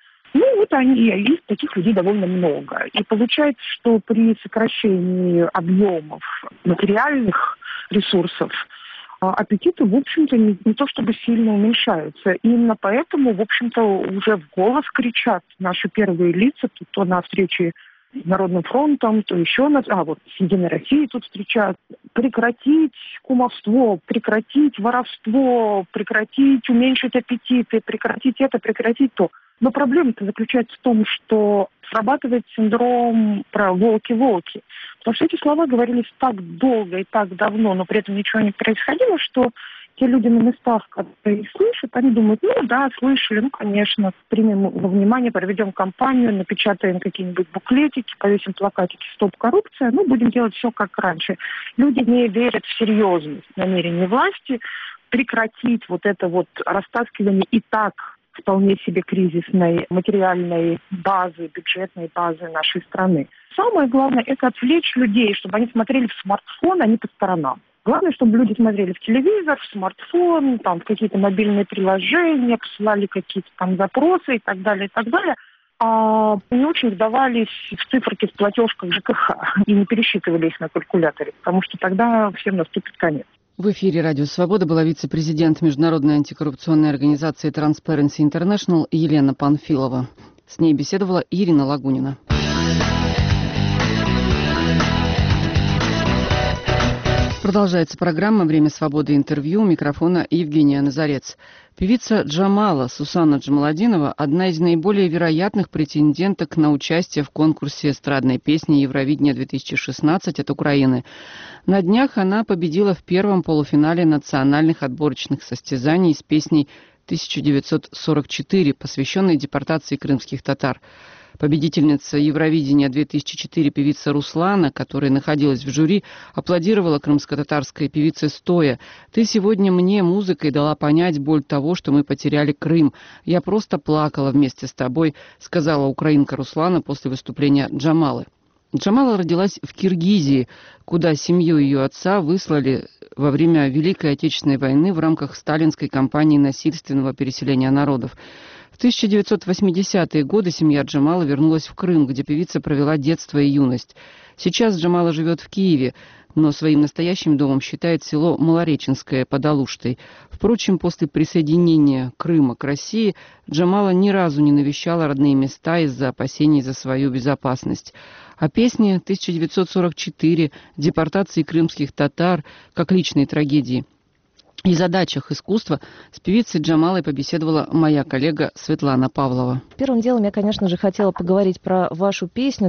есть таких людей довольно много. И получается, что при сокращении объемов материальных ресурсов аппетиты, в общем-то, не то чтобы сильно уменьшаются. И именно поэтому, в общем-то, уже в голос кричат наши первые лица, то на встрече с Народным фронтом, то еще с Единой Россией тут встречают. Прекратить кумовство, прекратить воровство, уменьшить аппетиты, прекратить это, прекратить то. Но проблема-то заключается в том, что срабатывает синдром про волки-волки. Потому что эти слова говорились так долго и так давно, но при этом ничего не происходило, что те люди на местах, которые их слышат, они думают: слышали, конечно, примем во внимание, проведем кампанию, напечатаем какие-нибудь буклетики, повесим плакатики «Стоп, коррупция», будем делать все как раньше. Люди не верят в серьезность намерений власти прекратить это растаскивание и так вполне себе кризисной материальной базы, бюджетной базы нашей страны. Самое главное – это отвлечь людей, чтобы они смотрели в смартфон, а не по сторонам. Главное, чтобы люди смотрели в телевизор, в смартфон, в какие-то мобильные приложения, посылали какие-то запросы и так далее, и так далее. А не очень вдавались в циферки в платежках ЖКХ и не пересчитывали их на калькуляторе, потому что тогда всем наступит конец. В эфире «Радио Свобода» была вице-президент Международной антикоррупционной организации Transparency International Елена Панфилова. С ней беседовала Ирина Лагунина. Продолжается программа «Время свободы» интервью. У микрофона Евгения Назарец. Певица Джамала Сусанна Джамаладинова – одна из наиболее вероятных претенденток на участие в конкурсе эстрадной песни Евровидения-2016 от Украины. На днях она победила в первом полуфинале национальных отборочных состязаний с песней 1944, посвященной депортации крымских татар. Победительница Евровидения-2004 певица Руслана, которая находилась в жюри, аплодировала крымско-татарской певице стоя. «Ты сегодня мне музыкой дала понять боль того, что мы потеряли Крым. Я просто плакала вместе с тобой», сказала украинка Руслана после выступления Джамалы. Джамала родилась в Киргизии, куда семью ее отца выслали во время Великой Отечественной войны в рамках сталинской кампании насильственного переселения народов. В 1980-е годы семья Джамала вернулась в Крым, где певица провела детство и юность. Сейчас Джамала живет в Киеве, но своим настоящим домом считает село Малореченское под Алуштой. Впрочем, после присоединения Крыма к России Джамала ни разу не навещала родные места из-за опасений за свою безопасность. А песни 1944, депортации крымских татар, как личные трагедии и задачах искусства с певицей Джамалой побеседовала моя коллега Светлана Павлова. Первым делом я, конечно же, хотела поговорить про вашу песню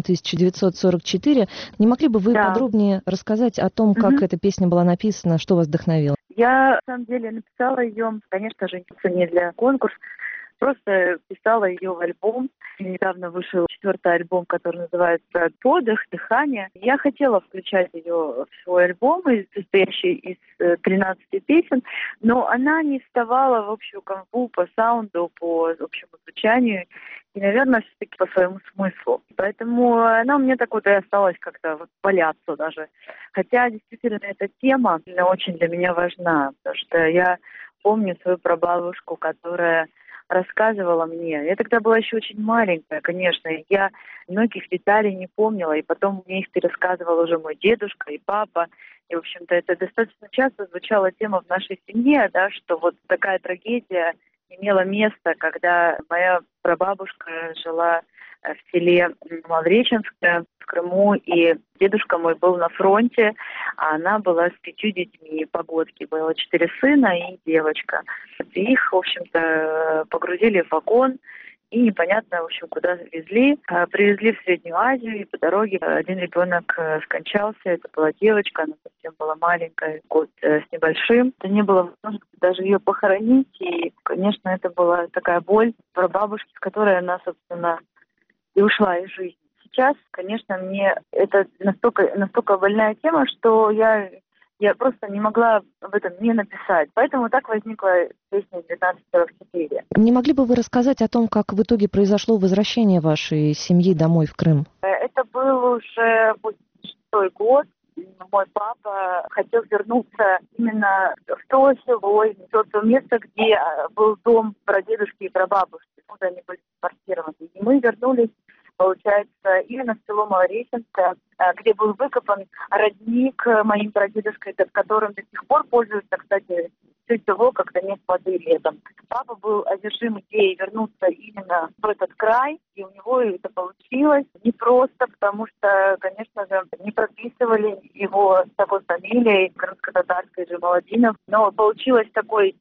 1944. Не могли бы вы подробнее рассказать о том, как эта песня была написана, что вас вдохновило? Я, на самом деле, написала ее, конечно же, не для конкурса, просто писала ее в альбом. Недавно вышел 4-й альбом, который называется «Подых», «Дыхание». Я хотела включать ее в свой альбом, состоящий из 13 песен, но она не вставала в общую канву по саунду, по общему звучанию и, наверное, все-таки по своему смыслу. Поэтому она у меня так вот и осталась как-то вот валяться даже. Хотя, действительно, эта тема очень для меня важна, потому что я помню свою прабабушку, которая рассказывала мне. Я тогда была еще очень маленькая, конечно, и я многих деталей не помнила, и потом мне их пересказывал уже мой дедушка и папа. И, в общем-то, это достаточно часто звучала тема в нашей семье, да, что вот такая трагедия имела место, когда моя прабабушка жила в селе Малореченское в Крыму, и дедушка мой был на фронте, а она была с 5 детьми, погодки. Было 4 сына и девочка. И их, в общем-то, погрузили в вагон и непонятно, в общем, куда везли. Привезли в Среднюю Азию, и по дороге один ребенок скончался. Это была девочка, она совсем была маленькая, год с небольшим. Это не было возможности даже ее похоронить. И, конечно, это была такая боль прабабушки, с которой она, собственно, и ушла из жизни. Сейчас, конечно, мне это настолько больная тема, что я просто не могла об этом не написать. Поэтому так возникла песня 1944. Не могли бы вы рассказать о том, как в итоге произошло возвращение вашей семьи домой в Крым? Это был уже 86-й год. Мой папа хотел вернуться именно в то село, в то место, где был дом прадедушки и прабабушки, куда они были депортированы. И мы вернулись, получается, именно в село Малореченское, где был выкопан родник моим прадедушкой, которым до сих пор пользуются, кстати, все село, когда нет воды летом. Папа был одержим идеей вернуться именно в этот край, и у него это получилось. Не просто, потому что, конечно же, не прописывали его с такой фамилией, крымско-татарской Джамаладинов, но получилось такой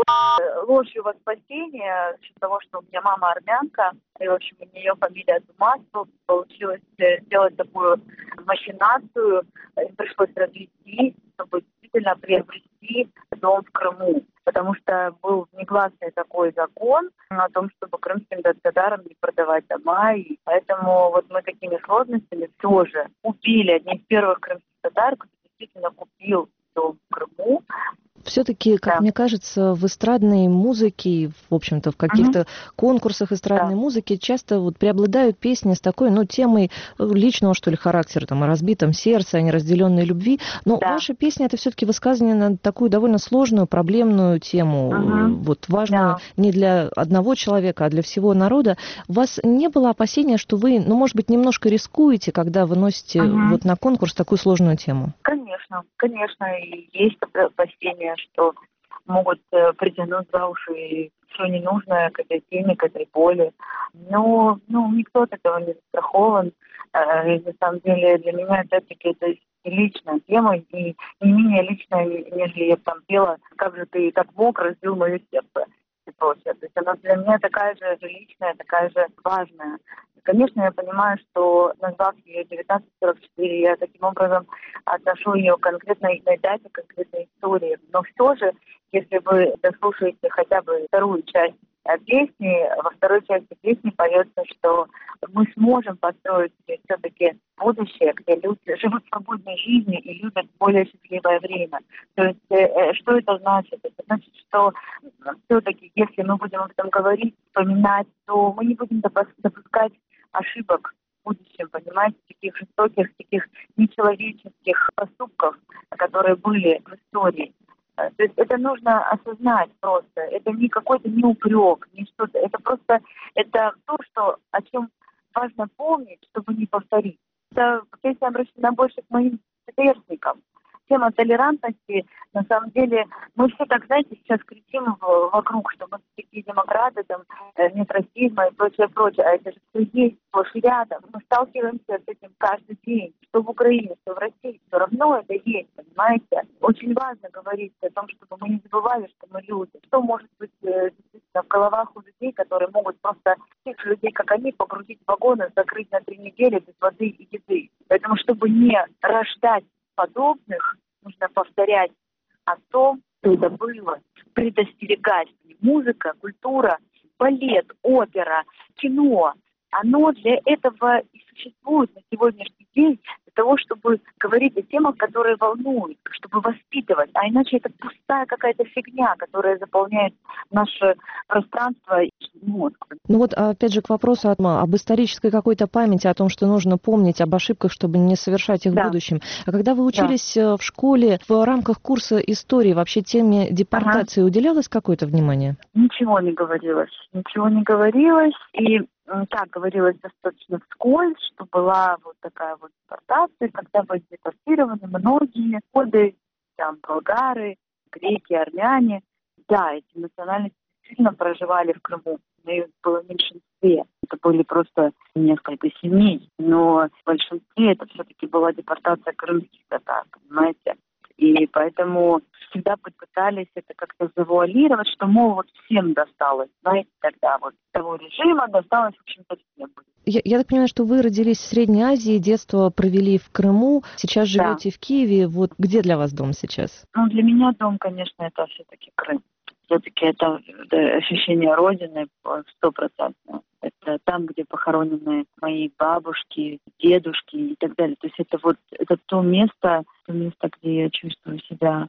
ложью во спасение, за счет того, что у меня мама армянка, и, в общем, у нее фамилия Думасов, получилось сделать такую махинацию, им пришлось развести, чтобы действительно приобрести дом в Крыму, потому что был негласный такой закон о том, чтобы крымским татарам не продавать дома, и поэтому вот мы такими сложностями все же купили одни из первых крымских татар, кто действительно купил дом в Крыму. Все-таки, как мне кажется, в эстрадной музыке, в общем-то, в каких-то конкурсах эстрадной музыки часто вот преобладают песни с такой, темой личного, что ли, характера, о разбитом сердце, о неразделенной любви. Но ваша песня — это все-таки высказывание на такую довольно сложную, проблемную тему, вот важную не для одного человека, а для всего народа. У вас не было опасения, что вы, может быть, немножко рискуете, когда выносите вот на конкурс такую сложную тему? Конечно, и есть опасения, что могут притянуть за уши и все ненужное к этой теме, к этой боли. Но никто от этого не застрахован. И на самом деле для меня, опять-таки, это личная тема, и не менее личная, нежели я там пела «Как же ты так мог, разбил мое сердце». И прочее. То есть она для меня такая же личная, такая же важная. Конечно, я понимаю, что, назвав ее 1944, я таким образом отношу ее к конкретной дате, конкретной истории. Но все же, если вы дослушаете хотя бы вторую часть песни, во второй части песни поется, что мы сможем построить все-таки будущее, где люди живут свободной жизнью и любят более счастливое время. То есть, что это значит? Это значит, что все-таки, если мы будем об этом говорить, вспоминать, то мы не будем допускать ошибок в будущем, понимаете, таких жестоких, таких нечеловеческих поступков, которые были в истории. То есть это нужно осознать просто. Это не какой-то не упрек, не что-то. Это просто это то, о чем важно помнить, чтобы не повторить. Это песня обращена больше к моим сверстникам. Тема толерантности, на самом деле, мы все так, знаете, сейчас кричим вокруг, что мы такие демократы, там, нет расизма и прочее, прочее. А это же все есть сплошь и рядом. Мы сталкиваемся с этим каждый день. Что в Украине, что в России, все равно это есть, понимаете? Очень важно говорить о том, чтобы мы не забывали, что мы люди. Что может быть действительно в головах у людей, которые могут просто тех же людей, как они, погрузить в вагоны, закрыть на 3 недели без воды и еды. Поэтому, чтобы не рождать подобных, нужно повторять о том, что это было, предостерегать. Музыка, культура, балет, опера, кино, оно для этого и существует на сегодняшний день, для того, чтобы говорить о темах, которые волнуют, чтобы воспитывать. А иначе это пустая какая-то фигня, которая заполняет наше пространство и мозг. Ну вот, опять же, к вопросу об исторической какой-то памяти, о том, что нужно помнить об ошибках, чтобы не совершать их в будущем. А когда вы учились в школе, в рамках курса истории, вообще теме депортации уделялось какое-то внимание? Ничего не говорилось. Ничего не говорилось. И так говорилось достаточно вскользь, что была вот такая вот депортация, когда были депортированы многие годы, там, болгары, греки, армяне. Да, эти национальности действительно проживали в Крыму, но их было в меньшинстве. Это были просто несколько семей, но в большинстве это все-таки была депортация крымских татар, понимаете? И поэтому всегда пытались это как-то завуалировать, что, мол, вот всем досталось. Знаете, тогда вот того режима досталось, в общем-то, всем. Я так понимаю, что вы родились в Средней Азии, детство провели в Крыму, сейчас живете в Киеве. Вот где для вас дом сейчас? Ну, для меня дом, конечно, это все-таки Крым. Все-таки это ощущение родины 100%. Это там, где похоронены мои бабушки, дедушки и так далее. То есть это то место, где я чувствую себя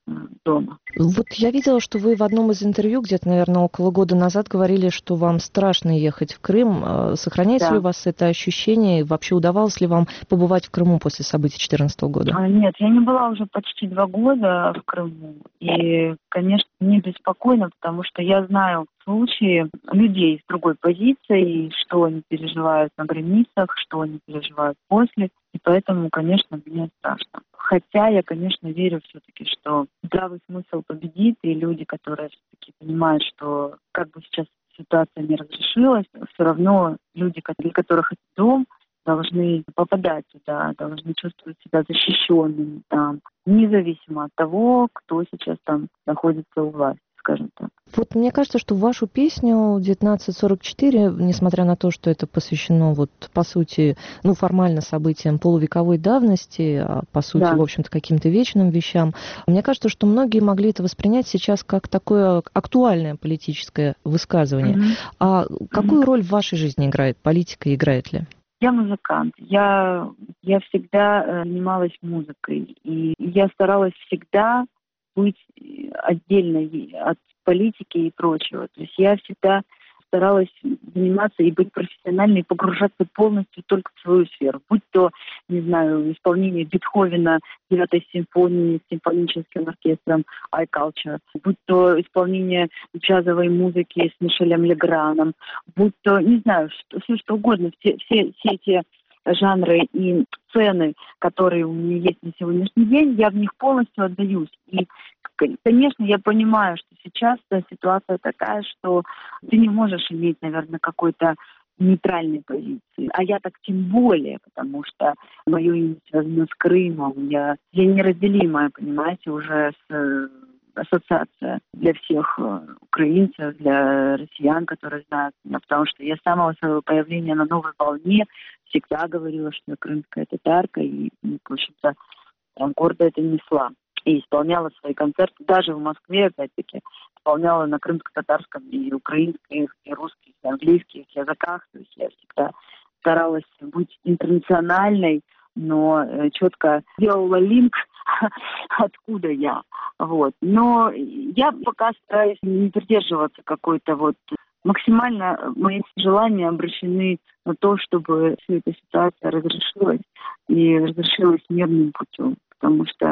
дома. Вот я видела, что вы в одном из интервью, где-то, наверное, около года назад, говорили, что вам страшно ехать в Крым. Сохраняется ли у вас это ощущение? Вообще удавалось ли вам побывать в Крыму после событий 2014 года? Нет, я не была уже почти 2 года в Крыму. И, конечно, мне беспокойно, потому что я знаю случаи людей с другой позицией, что они переживают на границах, что они переживают после. И поэтому, конечно, мне страшно. Хотя я, конечно, верю все-таки, что здравый смысл победит, и люди, которые все-таки понимают, что как бы сейчас ситуация не разрешилась, все равно люди, для которых это дом, должны попадать туда, должны чувствовать себя защищенными там, независимо от того, кто сейчас там находится у власти, скажем так. Вот мне кажется, что вашу песню 1944, несмотря на то, что это посвящено, вот, по сути, формально событиям полувековой давности, а по сути, в общем-то, каким-то вечным вещам, мне кажется, что многие могли это воспринять сейчас как такое актуальное политическое высказывание. А какую роль в вашей жизни играет политика, играет ли? Я музыкант. Я всегда занималась музыкой. И я старалась всегда быть отдельной от политики и прочего. То есть я всегда старалась заниматься и быть профессиональной, и погружаться полностью только в свою сферу. Будь то, не знаю, исполнение Бетховена 9-й симфонии с симфоническим оркестром iCulture, будь то исполнение джазовой музыки с Мишелем Леграном, будь то, не знаю, все что угодно, все эти жанры и сцены, которые у меня есть на сегодняшний день, я в них полностью отдаюсь. И, конечно, я понимаю, что сейчас ситуация такая, что ты не можешь иметь, наверное, какой-то нейтральной позиции. А я так тем более, потому что мое имя связано с Крымом. Я неразделимая, понимаете, уже с ассоциация для всех украинцев, для россиян, которые знают меня, потому что я с самого своего появления на новой волне всегда говорила, что я крымская татарка, и в общем-то, гордо это несла. И исполняла свои концерты, даже в Москве, опять-таки, исполняла на крымско-татарском и украинских, и русских, и английских языках. То есть я всегда старалась быть интернациональной, но четко делала линк, откуда я. Вот. Но я пока стараюсь не придерживаться какой-то максимально мои желания обращены на то, чтобы вся эта ситуация разрешилась и разрешилась мирным путем. Потому что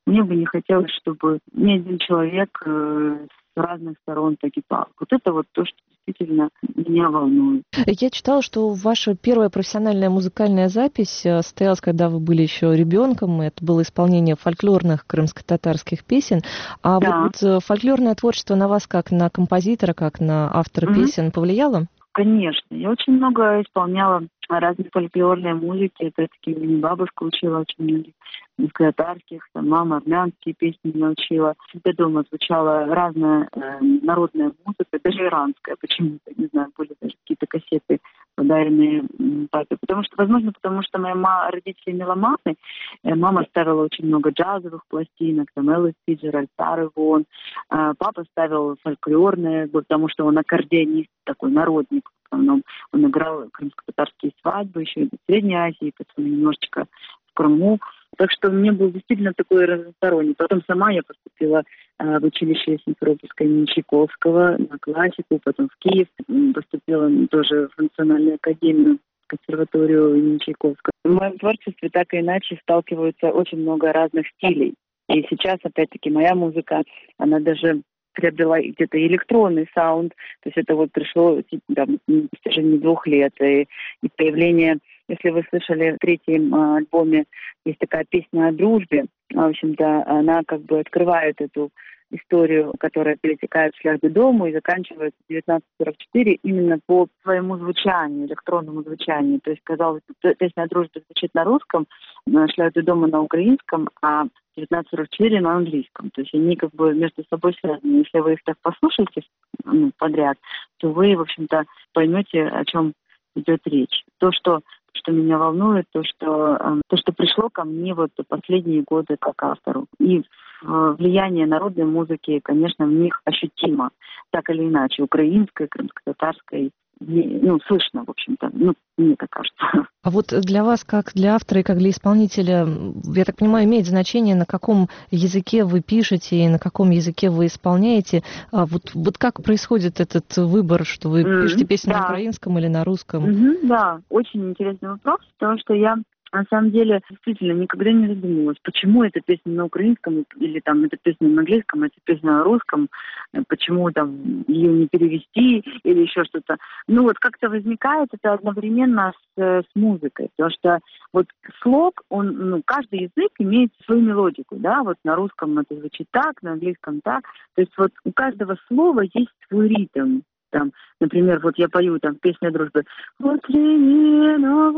мне бы не хотелось, чтобы ни один человек с разных сторон погибал. Вот это вот то, что действительно меня волнует. Я читала, что ваша первая профессиональная музыкальная запись состоялась, когда вы были еще ребенком. Это было исполнение фольклорных крымско-татарских песен. А Да. вот фольклорное творчество на вас, как на композитора, как на автора песен, повлияло? Конечно. Я очень много исполняла разной фольклорной музыки. Это таки меня бабушка учила очень многих татарских, мама армянские песни меня учила. Всегда дома звучала разная народная музыка, даже иранская почему-то, не знаю, были даже какие-то кассеты, подаренные папе. Потому что мои родители меломаны. Мама ставила очень много джазовых пластинок, там Элла Фиджеральд, Сары Вон. Папа ставил фольклорные, потому что он аккордеонист, такой народник. В основном он играл крымско-татарские свадьбы, еще и в Средней Азии, потом немножечко в Крыму. Так что мне был действительно такой разносторонний. Потом сама я поступила в училище Симферопольское имени Чайковского на классику, потом в Киев поступила тоже в Национальную академию, консерваторию имени Чайковского. В моем творчестве так и иначе сталкиваются очень много разных стилей. И сейчас, опять-таки, моя музыка, она даже приобрела где-то электронный саунд. То есть это вот пришло на протяжении 2 лет. И появление, если вы слышали в 3-м альбоме, есть такая песня о дружбе. В общем-то, она как бы открывает эту историю, которая перетекает в «Шлях до дому» и заканчивается в 1944 именно по своему звучанию, электронному звучанию. То есть, казалось, песня о дружбе звучит на русском, «Шлях до дома» на украинском, а 1944 на английском. То есть они как бы между собой связаны. Если вы их так послушаете подряд, то вы, в общем-то, поймете, о чем идет речь. То, что меня волнует, то, что пришло ко мне вот последние годы как автору. И влияние народной музыки, конечно, в них ощутимо, так или иначе, украинской, крымско-татарской, слышно, в общем-то, мне так кажется. А вот для вас, как для автора и как для исполнителя, я так понимаю, имеет значение, на каком языке вы пишете и на каком языке вы исполняете. Вот как происходит этот выбор, что вы пишете песни на украинском или на русском? Да, очень интересный вопрос, потому что я на самом деле действительно никогда не задумывалась, почему эта песня на украинском или там эта песня на английском, эта песня на русском, почему там ее не перевести или еще что-то. Вот как-то возникает это одновременно с музыкой, потому что вот слог, каждый язык имеет свою мелодику, да, вот на русском это звучит так, на английском так, то есть вот у каждого слова есть свой ритм. Там, например, вот я пою там песню о дружбе. «Утренние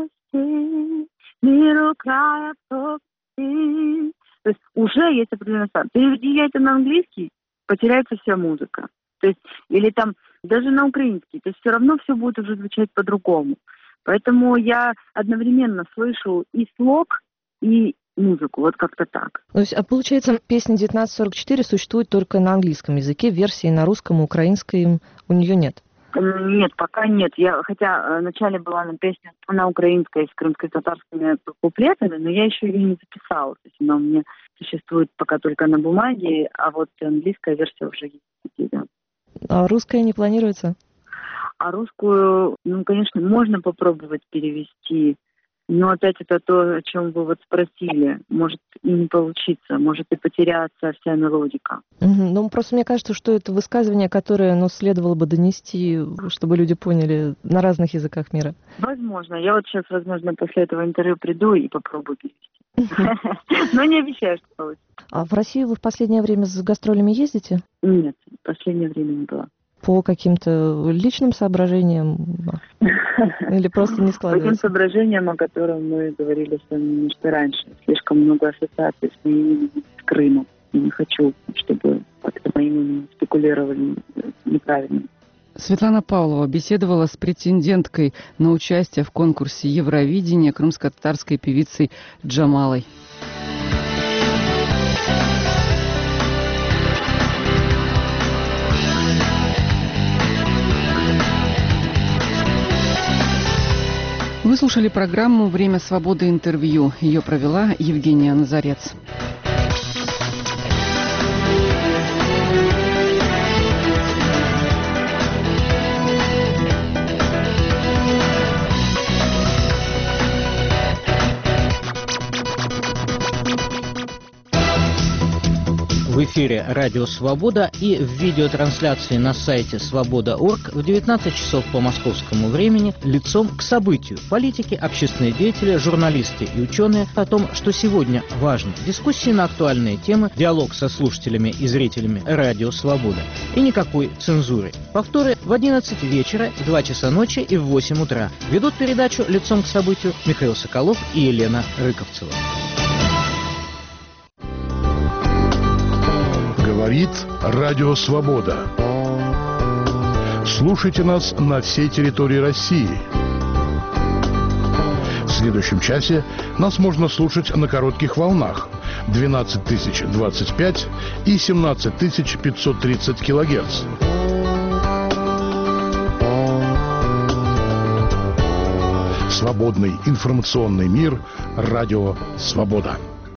новости, миру края пропасти». То есть уже есть определенный стан. Переведи я это на английский, потеряется вся музыка. То есть, или там даже на украинский. То есть все равно все будет уже звучать по-другому. Поэтому я одновременно слышу и слог, и музыку, вот как-то так. То есть, получается, песня 1944 существует только на английском языке, версии на русском и украинской у нее нет? Нет, пока нет. Хотя вначале была песня на украинской с крымско-татарскими куплетами, но я еще ее не записала. То есть она у меня существует пока только на бумаге, а вот английская версия уже есть. Да. А русская не планируется? А русскую, конечно, можно попробовать перевести. Но опять это то, о чем вы вот спросили. Может и не получиться, может и потеряться вся мелодика. Просто мне кажется, что это высказывание, которое следовало бы донести, чтобы люди поняли на разных языках мира. Возможно. Я вот сейчас, возможно, после этого интервью приду и попробую перевести. Но не обещаю, что получится. А в Россию вы в последнее время с гастролями ездите? Нет, в последнее время не была. По каким-то личным соображениям? Или просто не складывается? По тем соображениям, о которых мы говорили с вами немножко раньше. Слишком много ассоциаций с моим именем с Крымом. И не хочу, чтобы как-то моим именем спекулировали неправильно. Светлана Павлова беседовала с претенденткой на участие в конкурсе Евровидения крымско-татарской певицей Джамалой. Вы слушали программу «Время свободы. Интервью». Ее провела Евгения Назарец. в эфире «Радио Свобода» и в видеотрансляции на сайте свобода.орг в 19 часов по московскому времени лицом к событию. Политики, общественные деятели, журналисты и ученые о том, что сегодня важно. Дискуссии на актуальные темы, диалог со слушателями и зрителями «Радио Свобода». И никакой цензуры. Повторы в 11 вечера, в 2 часа ночи и в 8 утра. Ведут передачу «Лицом к событию» Михаил Соколов и Елена Рыковцева. Говорит Радио Свобода. Слушайте нас на всей территории России. В следующем часе нас можно слушать на коротких волнах 12025 и 17530 килогерц. Свободный информационный мир. Радио Свобода.